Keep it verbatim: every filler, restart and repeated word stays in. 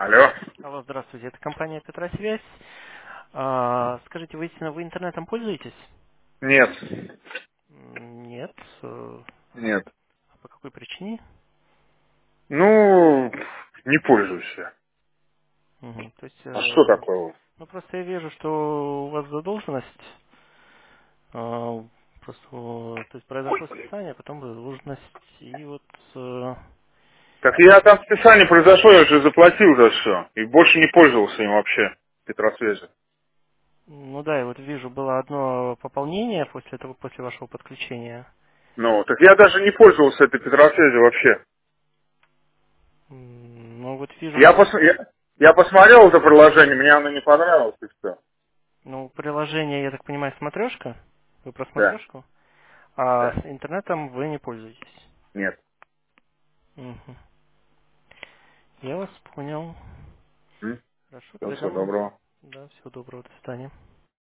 Алло. Алло, здравствуйте, это компания Петросвязь. А, скажите, вы, вы интернетом пользуетесь? Нет. М, Нет. Э, Нет. А по какой причине? Ну, не пользуюсь я. Мгм. То есть, А что э, такое? ну просто я вижу, что у вас задолженность, а, просто, э, то есть произошло списание, потом задолженность, и вот, э, Так я там специально произошло, я уже заплатил за все. И больше не пользовался им вообще, Петросвязи. ну да, я вот вижу, было одно пополнение после того, после вашего подключения. Ну, так я даже не пользовался этой Петросвязи вообще. М, Ну вот вижу, Я, что, пос... я, я посмотрел это приложение, мне оно не понравилось, и все. ну, приложение, я так понимаю, смотрешка? Вы про Да, смотрешку? А да. с интернетом вы не пользуетесь. Нет. Мгм. Я вас понял. М? Хорошо, Всего тогда всего мы... доброго. Да, всего доброго, до свидания.